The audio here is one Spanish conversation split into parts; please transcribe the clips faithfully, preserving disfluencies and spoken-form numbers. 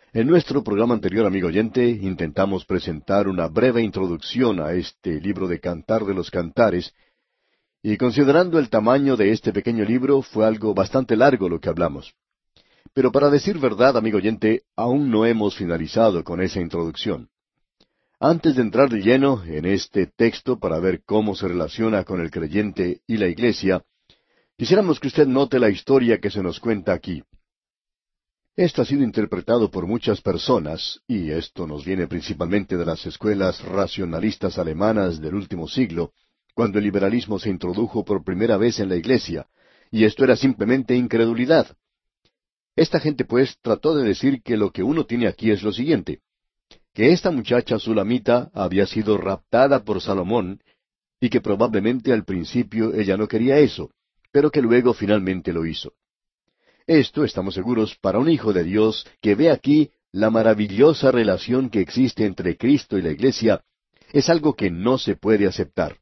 En nuestro programa anterior, amigo oyente, intentamos presentar una breve introducción a este libro de Cantar de los Cantares, y considerando el tamaño de este pequeño libro, fue algo bastante largo lo que hablamos. Pero para decir verdad, amigo oyente, aún no hemos finalizado con esa introducción. Antes de entrar de lleno en este texto para ver cómo se relaciona con el creyente y la iglesia, quisiéramos que usted note la historia que se nos cuenta aquí. Esto ha sido interpretado por muchas personas, y esto nos viene principalmente de las escuelas racionalistas alemanas del último siglo, cuando el liberalismo se introdujo por primera vez en la iglesia, y esto era simplemente incredulidad. Esta gente pues trató de decir que lo que uno tiene aquí es lo siguiente, que esta muchacha sulamita había sido raptada por Salomón, y que probablemente al principio ella no quería eso, pero que luego finalmente lo hizo. Esto, estamos seguros, para un hijo de Dios que ve aquí la maravillosa relación que existe entre Cristo y la Iglesia, es algo que no se puede aceptar.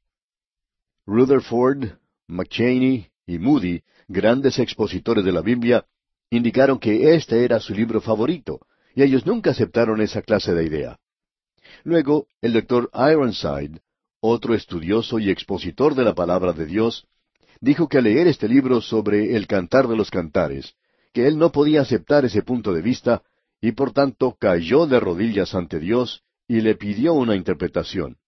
Rutherford, McCheyne y Moody, grandes expositores de la Biblia, indicaron que este era su libro favorito, y ellos nunca aceptaron esa clase de idea. Luego, el doctor Ironside, otro estudioso y expositor de la palabra de Dios, dijo que al leer este libro sobre el Cantar de los Cantares, que él no podía aceptar ese punto de vista, y por tanto cayó de rodillas ante Dios y le pidió una interpretación.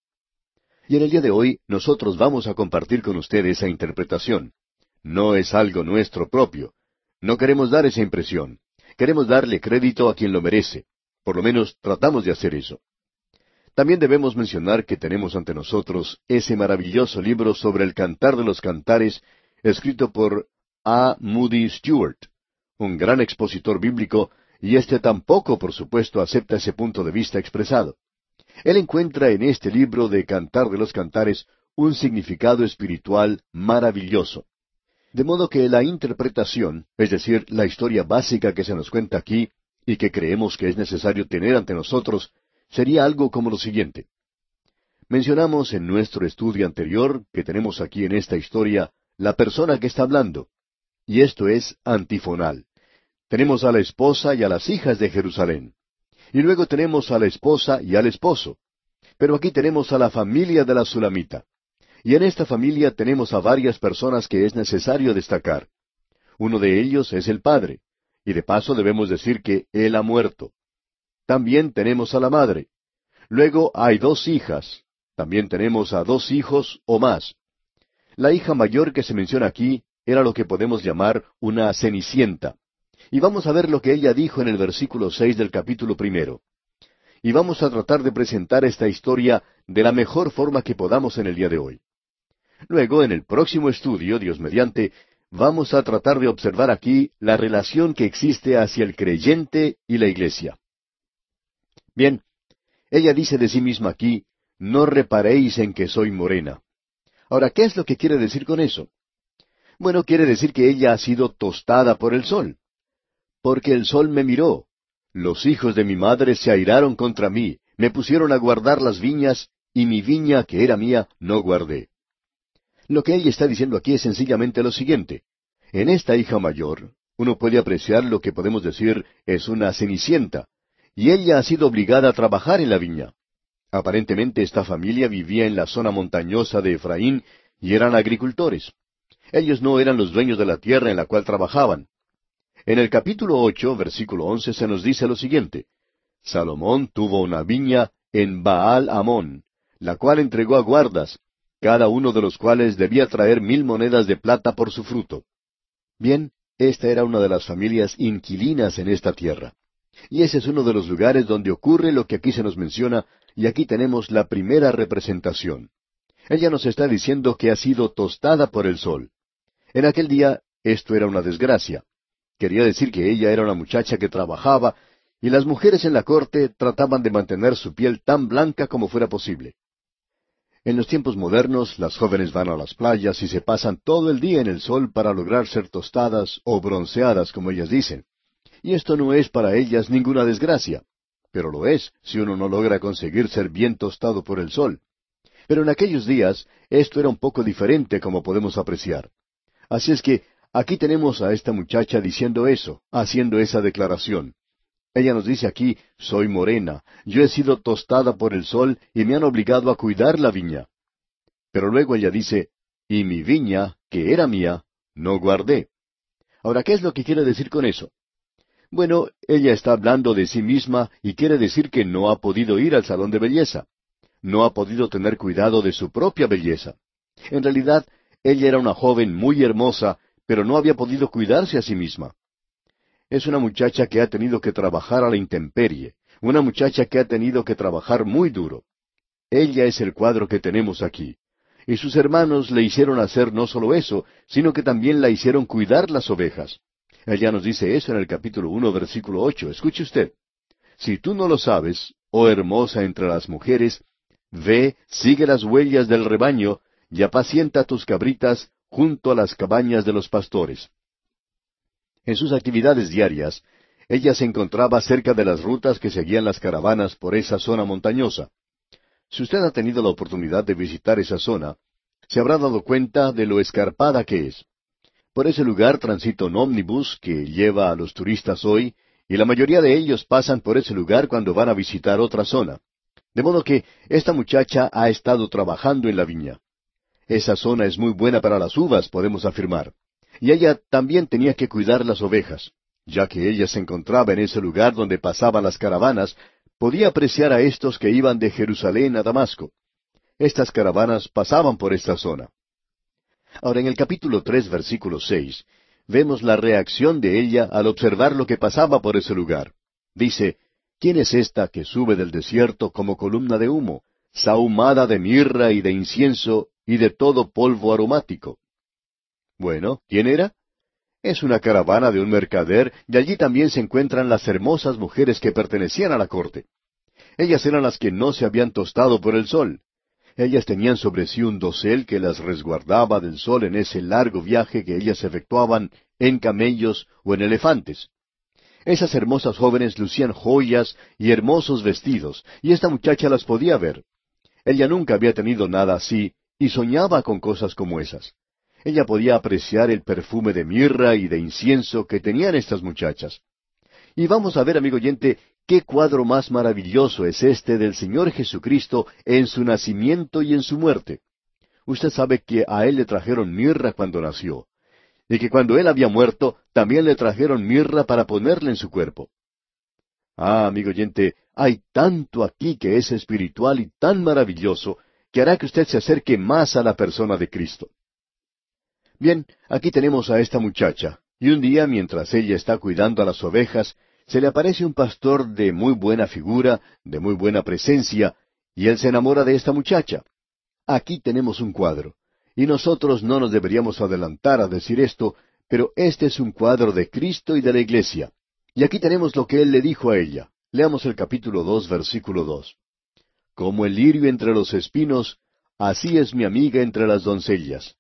Y en el día de hoy nosotros vamos a compartir con usted esa interpretación. No es algo nuestro propio. No queremos dar esa impresión. Queremos darle crédito a quien lo merece. Por lo menos tratamos de hacer eso. También debemos mencionar que tenemos ante nosotros ese maravilloso libro sobre el Cantar de los Cantares, escrito por A. Moody Stewart, un gran expositor bíblico, y éste tampoco, por supuesto, acepta ese punto de vista expresado. Él encuentra en este libro de Cantar de los Cantares un significado espiritual maravilloso. De modo que la interpretación, es decir, la historia básica que se nos cuenta aquí, y que creemos que es necesario tener ante nosotros, sería algo como lo siguiente. Mencionamos en nuestro estudio anterior que tenemos aquí en esta historia la persona que está hablando, y esto es antifonal. Tenemos a la esposa y a las hijas de Jerusalén, y luego tenemos a la esposa y al esposo. Pero aquí tenemos a la familia de la Sulamita, y en esta familia tenemos a varias personas que es necesario destacar. Uno de ellos es el padre, y de paso debemos decir que él ha muerto. También tenemos a la madre. Luego hay dos hijas. También tenemos a dos hijos o más. La hija mayor que se menciona aquí era lo que podemos llamar una cenicienta. Y vamos a ver lo que ella dijo en el versículo seis del capítulo primero. Y vamos a tratar de presentar esta historia de la mejor forma que podamos en el día de hoy. Luego, en el próximo estudio, Dios mediante, vamos a tratar de observar aquí la relación que existe hacia el creyente y la iglesia. Bien, ella dice de sí misma aquí, no reparéis en que soy morena. Ahora, ¿qué es lo que quiere decir con eso? Bueno, quiere decir que ella ha sido tostada por el sol. Porque el sol me miró. Los hijos de mi madre se airaron contra mí, me pusieron a guardar las viñas, y mi viña, que era mía, no guardé. Lo que ella está diciendo aquí es sencillamente lo siguiente. En esta hija mayor, uno puede apreciar lo que podemos decir es una cenicienta, y ella ha sido obligada a trabajar en la viña. Aparentemente esta familia vivía en la zona montañosa de Efraín y eran agricultores. Ellos no eran los dueños de la tierra en la cual trabajaban. En el capítulo ocho, versículo once, se nos dice lo siguiente. Salomón tuvo una viña en Baal Amón, la cual entregó a guardas, cada uno de los cuales debía traer mil monedas de plata por su fruto. Bien, esta era una de las familias inquilinas en esta tierra. Y ese es uno de los lugares donde ocurre lo que aquí se nos menciona, y aquí tenemos la primera representación. Ella nos está diciendo que ha sido tostada por el sol. En aquel día, esto era una desgracia. Quería decir que ella era una muchacha que trabajaba, y las mujeres en la corte trataban de mantener su piel tan blanca como fuera posible. En los tiempos modernos, las jóvenes van a las playas y se pasan todo el día en el sol para lograr ser tostadas o bronceadas, como ellas dicen. Y esto no es para ellas ninguna desgracia, pero lo es si uno no logra conseguir ser bien tostado por el sol. Pero en aquellos días esto era un poco diferente, como podemos apreciar. Así es que aquí tenemos a esta muchacha diciendo eso, haciendo esa declaración. Ella nos dice aquí, soy morena, yo he sido tostada por el sol y me han obligado a cuidar la viña. Pero luego ella dice, y mi viña, que era mía, no guardé. Ahora, ¿qué es lo que quiere decir con eso? Bueno, ella está hablando de sí misma y quiere decir que no ha podido ir al salón de belleza. No ha podido tener cuidado de su propia belleza. En realidad, ella era una joven muy hermosa, pero no había podido cuidarse a sí misma. Es una muchacha que ha tenido que trabajar a la intemperie, una muchacha que ha tenido que trabajar muy duro. Ella es el cuadro que tenemos aquí. Y sus hermanos le hicieron hacer no solo eso, sino que también la hicieron cuidar las ovejas. Ella nos dice eso en el capítulo uno, versículo ocho. Escuche usted. Si tú no lo sabes, oh hermosa entre las mujeres, ve, sigue las huellas del rebaño, y apacienta tus cabritas junto a las cabañas de los pastores. En sus actividades diarias, ella se encontraba cerca de las rutas que seguían las caravanas por esa zona montañosa. Si usted ha tenido la oportunidad de visitar esa zona, se habrá dado cuenta de lo escarpada que es. Por ese lugar transita un ómnibus que lleva a los turistas hoy, y la mayoría de ellos pasan por ese lugar cuando van a visitar otra zona. De modo que esta muchacha ha estado trabajando en la viña. Esa zona es muy buena para las uvas, podemos afirmar. Y ella también tenía que cuidar las ovejas. Ya que ella se encontraba en ese lugar donde pasaban las caravanas, podía apreciar a estos que iban de Jerusalén a Damasco. Estas caravanas pasaban por esta zona. Ahora, en el capítulo tres, versículo seis, vemos la reacción de ella al observar lo que pasaba por ese lugar. Dice, ¿quién es esta que sube del desierto como columna de humo, sahumada de mirra y de incienso y de todo polvo aromático? Bueno, ¿quién era? Es una caravana de un mercader, y allí también se encuentran las hermosas mujeres que pertenecían a la corte. Ellas eran las que no se habían tostado por el sol. Ellas tenían sobre sí un dosel que las resguardaba del sol en ese largo viaje que ellas efectuaban en camellos o en elefantes. Esas hermosas jóvenes lucían joyas y hermosos vestidos, y esta muchacha las podía ver. Ella nunca había tenido nada así, y soñaba con cosas como esas. Ella podía apreciar el perfume de mirra y de incienso que tenían estas muchachas. Y vamos a ver, amigo oyente, qué cuadro más maravilloso es este del Señor Jesucristo en su nacimiento y en su muerte. Usted sabe que a Él le trajeron mirra cuando nació, y que cuando Él había muerto, también le trajeron mirra para ponerle en su cuerpo. Ah, amigo oyente, hay tanto aquí que es espiritual y tan maravilloso, que hará que usted se acerque más a la persona de Cristo. Bien, aquí tenemos a esta muchacha, y un día, mientras ella está cuidando a las ovejas, se le aparece un pastor de muy buena figura, de muy buena presencia, y él se enamora de esta muchacha. Aquí tenemos un cuadro, y nosotros no nos deberíamos adelantar a decir esto, pero este es un cuadro de Cristo y de la iglesia. Y aquí tenemos lo que él le dijo a ella. Leamos el capítulo dos, versículo dos. Como el lirio entre los espinos, así es mi amiga entre las doncellas.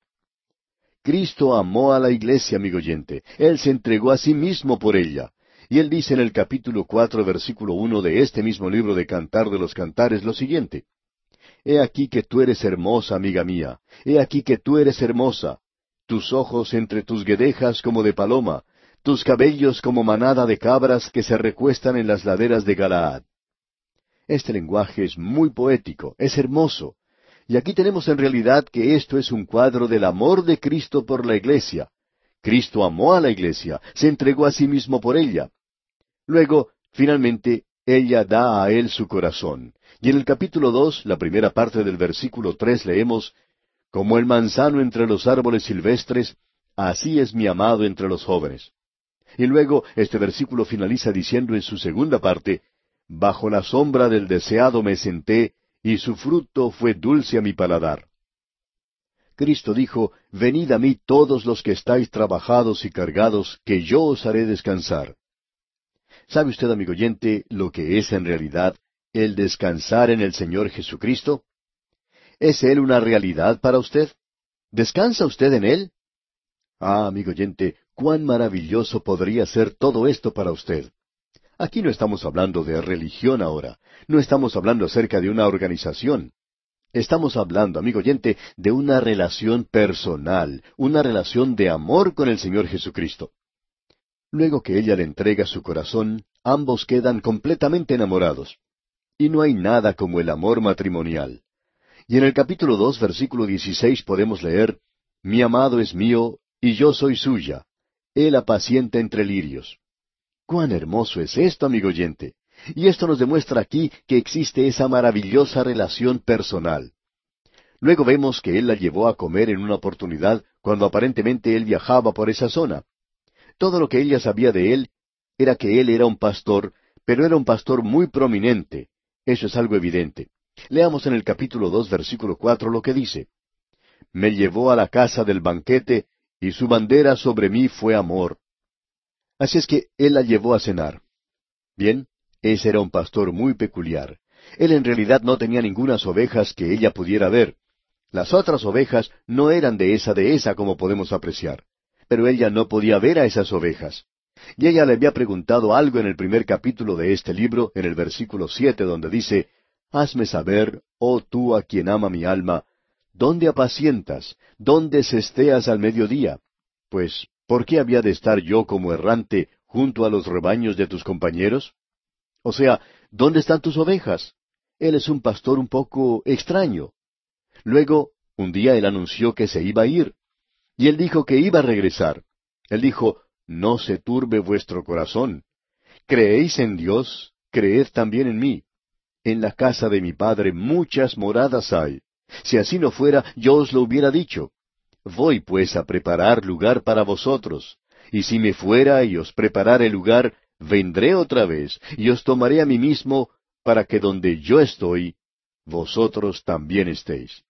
Cristo amó a la iglesia, amigo oyente. Él se entregó a sí mismo por ella. Y él dice en el capítulo cuatro, versículo uno de este mismo libro de Cantar de los Cantares lo siguiente. He aquí que tú eres hermosa, amiga mía. He aquí que tú eres hermosa. Tus ojos entre tus guedejas como de paloma, tus cabellos como manada de cabras que se recuestan en las laderas de Galaad. Este lenguaje es muy poético, es hermoso. Y aquí tenemos en realidad que esto es un cuadro del amor de Cristo por la iglesia. Cristo amó a la iglesia, se entregó a sí mismo por ella. Luego, finalmente, ella da a él su corazón. Y en el capítulo dos, la primera parte del versículo tres, leemos, Como el manzano entre los árboles silvestres, así es mi amado entre los jóvenes. Y luego, este versículo finaliza diciendo en su segunda parte, Bajo la sombra del deseado me senté, y su fruto fue dulce a mi paladar. Cristo dijo, Venid a mí todos los que estáis trabajados y cargados, que yo os haré descansar. ¿Sabe usted, amigo oyente, lo que es en realidad el descansar en el Señor Jesucristo? ¿Es Él una realidad para usted? ¿Descansa usted en Él? Ah, amigo oyente, cuán maravilloso podría ser todo esto para usted. Aquí no estamos hablando de religión ahora, no estamos hablando acerca de una organización. Estamos hablando, amigo oyente, de una relación personal, una relación de amor con el Señor Jesucristo. Luego que ella le entrega su corazón, ambos quedan completamente enamorados. Y no hay nada como el amor matrimonial. Y en el capítulo dos, versículo dieciséis podemos leer, Mi amado es mío, y yo soy suya. Él apacienta entre lirios. ¡Cuán hermoso es esto, amigo oyente! Y esto nos demuestra aquí que existe esa maravillosa relación personal. Luego vemos que él la llevó a comer en una oportunidad cuando aparentemente él viajaba por esa zona. Todo lo que ella sabía de él era que él era un pastor, pero era un pastor muy prominente. Eso es algo evidente. Leamos en el capítulo dos, versículo cuatro lo que dice. Me llevó a la casa del banquete, y su bandera sobre mí fue amor. Así es que él la llevó a cenar. Bien, ese era un pastor muy peculiar. Él en realidad no tenía ningunas ovejas que ella pudiera ver. Las otras ovejas no eran de esa dehesa como podemos apreciar. Pero ella no podía ver a esas ovejas. Y ella le había preguntado algo en el primer capítulo de este libro, en el versículo siete, donde dice, Hazme saber, oh tú a quien ama mi alma, ¿dónde apacientas? ¿Dónde cesteas al mediodía? Pues, ¿por qué había de estar yo como errante junto a los rebaños de tus compañeros? O sea, ¿dónde están tus ovejas? Él es un pastor un poco extraño. Luego, un día él anunció que se iba a ir. Y él dijo que iba a regresar. Él dijo, No se turbe vuestro corazón. ¿Creéis en Dios? Creed también en mí. En la casa de mi Padre muchas moradas hay. Si así no fuera, yo os lo hubiera dicho. Voy pues a preparar lugar para vosotros. Y si me fuera y os preparare lugar, vendré otra vez, y os tomaré a mí mismo, para que donde yo estoy, vosotros también estéis.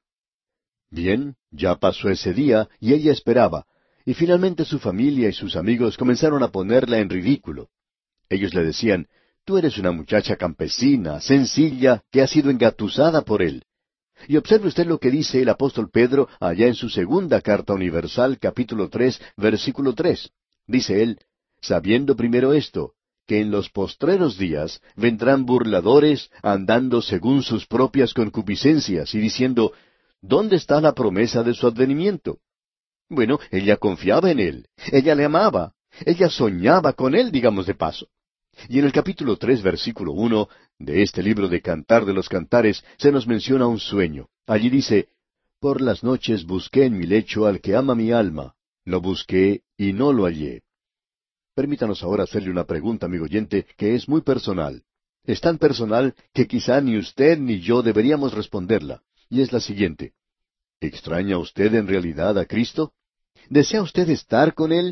Bien, ya pasó ese día, y ella esperaba, y finalmente su familia y sus amigos comenzaron a ponerla en ridículo. Ellos le decían, Tú eres una muchacha campesina, sencilla, que ha sido engatusada por él. Y observe usted lo que dice el apóstol Pedro allá en su segunda carta universal, capítulo tres, versículo tres. Dice él, sabiendo primero esto, que en los postreros días vendrán burladores andando según sus propias concupiscencias y diciendo, ¿dónde está la promesa de su advenimiento? Bueno, ella confiaba en él, ella le amaba, ella soñaba con él, digamos de paso. Y en el capítulo tres, versículo uno de este libro de Cantar de los Cantares, se nos menciona un sueño. Allí dice, Por las noches busqué en mi lecho al que ama mi alma. Lo busqué y no lo hallé. Permítanos ahora hacerle una pregunta, amigo oyente, que es muy personal. Es tan personal que quizá ni usted ni yo deberíamos responderla. Y es la siguiente. ¿Extraña usted en realidad a Cristo? ¿Desea usted estar con Él?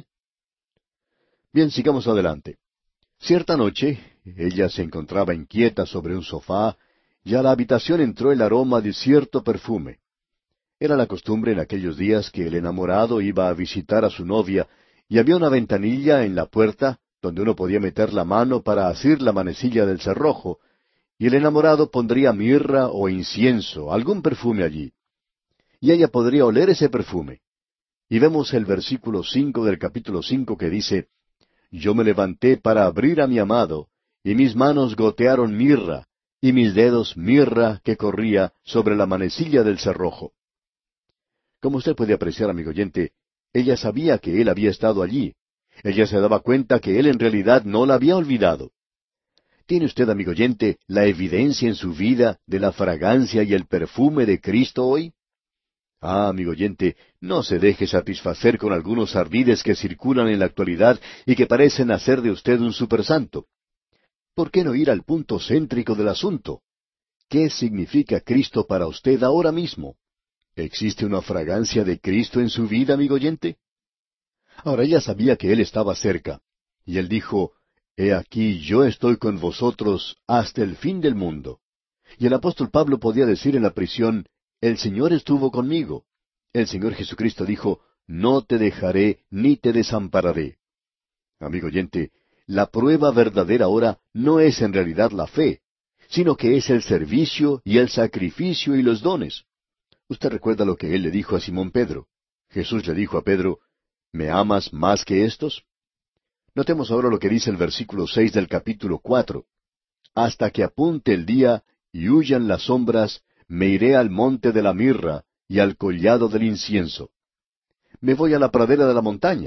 Bien, sigamos adelante. Cierta noche, ella se encontraba inquieta sobre un sofá, y a la habitación entró el aroma de cierto perfume. Era la costumbre en aquellos días que el enamorado iba a visitar a su novia, y había una ventanilla en la puerta donde uno podía meter la mano para asir la manecilla del cerrojo, y el enamorado pondría mirra o incienso, algún perfume allí. Y ella podría oler ese perfume. Y vemos el versículo cinco del capítulo cinco que dice, Yo me levanté para abrir a mi amado, y mis manos gotearon mirra, y mis dedos mirra que corría sobre la manecilla del cerrojo. Como usted puede apreciar, amigo oyente, ella sabía que él había estado allí. Ella se daba cuenta que él en realidad no la había olvidado. ¿Tiene usted, amigo oyente, la evidencia en su vida de la fragancia y el perfume de Cristo hoy? Ah, amigo oyente, no se deje satisfacer con algunos ardides que circulan en la actualidad y que parecen hacer de usted un supersanto. ¿Por qué no ir al punto céntrico del asunto? ¿Qué significa Cristo para usted ahora mismo? ¿Existe una fragancia de Cristo en su vida, amigo oyente? Ahora ella sabía que Él estaba cerca, y Él dijo, He aquí yo estoy con vosotros hasta el fin del mundo. Y el apóstol Pablo podía decir en la prisión, El Señor estuvo conmigo. El Señor Jesucristo dijo, No te dejaré ni te desampararé. Amigo oyente, la prueba verdadera ahora no es en realidad la fe, sino que es el servicio y el sacrificio y los dones. Usted recuerda lo que él le dijo a Simón Pedro. Jesús le dijo a Pedro, ¿me amas más que estos? Notemos ahora lo que dice el versículo seis del capítulo cuatro. Hasta que apunte el día y huyan las sombras, me iré al monte de la mirra y al collado del incienso. Me voy a la pradera de la montaña.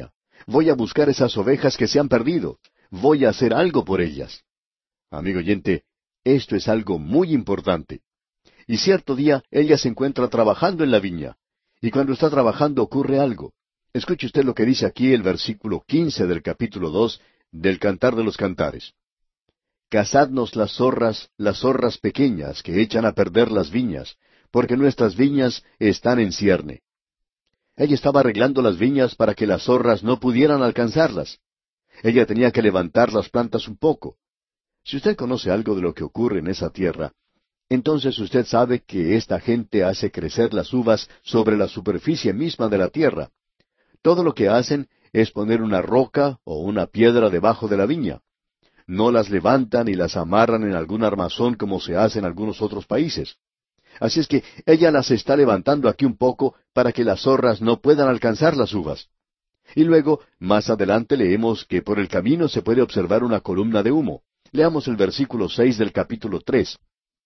Voy a buscar esas ovejas que se han perdido. Voy a hacer algo por ellas. Amigo oyente, esto es algo muy importante. Y cierto día ella se encuentra trabajando en la viña. Y cuando está trabajando ocurre algo. Escuche usted lo que dice aquí el versículo quince del capítulo dos del Cantar de los Cantares. Cazadnos las zorras, las zorras pequeñas que echan a perder las viñas, porque nuestras viñas están en cierne. Ella estaba arreglando las viñas para que las zorras no pudieran alcanzarlas. Ella tenía que levantar las plantas un poco. Si usted conoce algo de lo que ocurre en esa tierra, entonces usted sabe que esta gente hace crecer las uvas sobre la superficie misma de la tierra. Todo lo que hacen es poner una roca o una piedra debajo de la viña. No las levantan y las amarran en algún armazón como se hace en algunos otros países. Así es que ella las está levantando aquí un poco para que las zorras no puedan alcanzar las uvas. Y luego, más adelante leemos que por el camino se puede observar una columna de humo. Leamos el versículo seis del capítulo tres.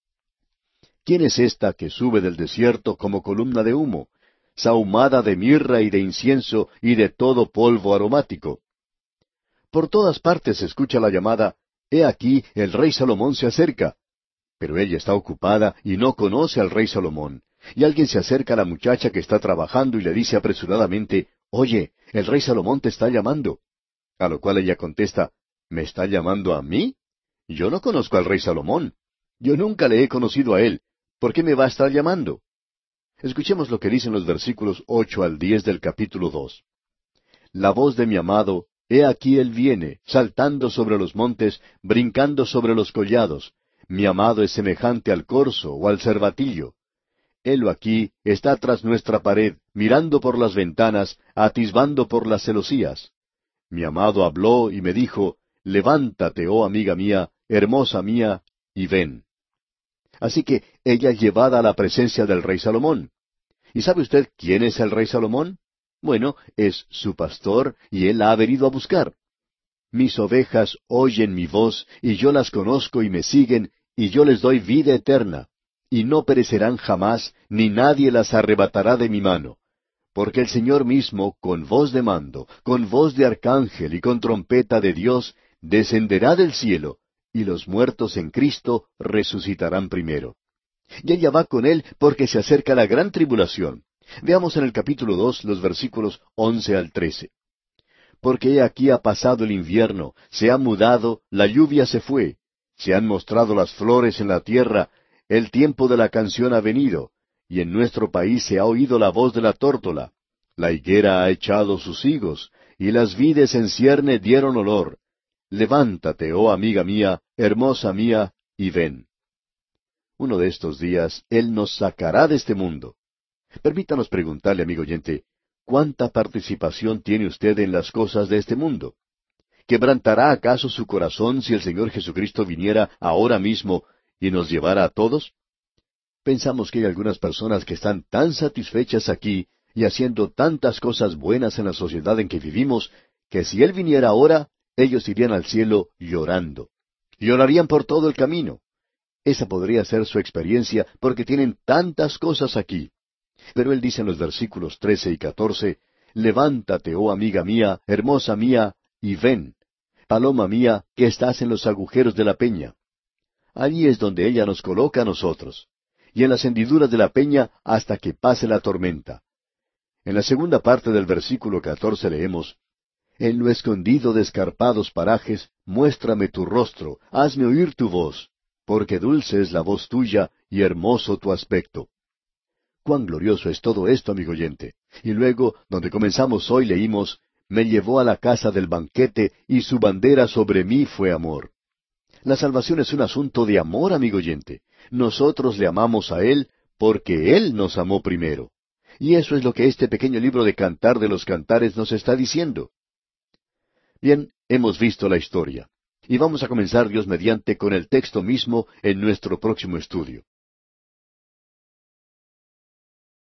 ¿Quién es esta que sube del desierto como columna de humo, sahumada de mirra y de incienso y de todo polvo aromático? Por todas partes se escucha la llamada, «He aquí, el rey Salomón se acerca». Pero ella está ocupada y no conoce al rey Salomón. Y alguien se acerca a la muchacha que está trabajando y le dice apresuradamente, «Oye, el rey Salomón te está llamando». A lo cual ella contesta, «¿Me está llamando a mí? Yo no conozco al rey Salomón. Yo nunca le he conocido a él. ¿Por qué me va a estar llamando?» Escuchemos lo que dicen los versículos ocho al diez del capítulo dos. La voz de mi amado, he aquí él viene, saltando sobre los montes, brincando sobre los collados. Mi amado es semejante al corzo o al cervatillo. Helo aquí, está tras nuestra pared, mirando por las ventanas, atisbando por las celosías. Mi amado habló y me dijo, levántate, oh amiga mía, hermosa mía, y ven. Así que ella es llevada a la presencia del rey Salomón. ¿Y sabe usted quién es el rey Salomón? Bueno, es su pastor, y él la ha venido a buscar. Mis ovejas oyen mi voz, y yo las conozco y me siguen, y yo les doy vida eterna, y no perecerán jamás, ni nadie las arrebatará de mi mano. Porque el Señor mismo, con voz de mando, con voz de arcángel y con trompeta de Dios, descenderá del cielo, y los muertos en Cristo resucitarán primero. Y ella va con él porque se acerca la gran tribulación. Veamos en el capítulo dos los versículos once al trece. Porque he aquí ha pasado el invierno, se ha mudado, la lluvia se fue, se han mostrado las flores en la tierra, el tiempo de la canción ha venido, y en nuestro país se ha oído la voz de la tórtola. La higuera ha echado sus higos, y las vides en cierne dieron olor. Levántate, oh amiga mía, hermosa mía, y ven. Uno de estos días Él nos sacará de este mundo. Permítanos preguntarle, amigo oyente, ¿cuánta participación tiene usted en las cosas de este mundo? ¿Quebrantará acaso su corazón si el Señor Jesucristo viniera ahora mismo y nos llevara a todos? Pensamos que hay algunas personas que están tan satisfechas aquí y haciendo tantas cosas buenas en la sociedad en que vivimos, que si Él viniera ahora, ellos irían al cielo llorando. Llorarían por todo el camino. Esa podría ser su experiencia porque tienen tantas cosas aquí. Pero Él dice en los versículos trece y catorce, levántate, oh amiga mía, hermosa mía, y ven, paloma mía, que estás en los agujeros de la peña. Allí es donde ella nos coloca a nosotros, y en las hendiduras de la peña hasta que pase la tormenta. En la segunda parte del versículo catorce leemos, en lo escondido de escarpados parajes, muéstrame tu rostro, hazme oír tu voz, porque dulce es la voz tuya y hermoso tu aspecto. Cuán glorioso es todo esto, amigo oyente. Y luego, donde comenzamos hoy, leímos, me llevó a la casa del banquete, y su bandera sobre mí fue amor. La salvación es un asunto de amor, amigo oyente. Nosotros le amamos a Él porque Él nos amó primero. Y eso es lo que este pequeño libro de Cantar de los Cantares nos está diciendo. Bien, hemos visto la historia. Y vamos a comenzar, Dios mediante, con el texto mismo en nuestro próximo estudio.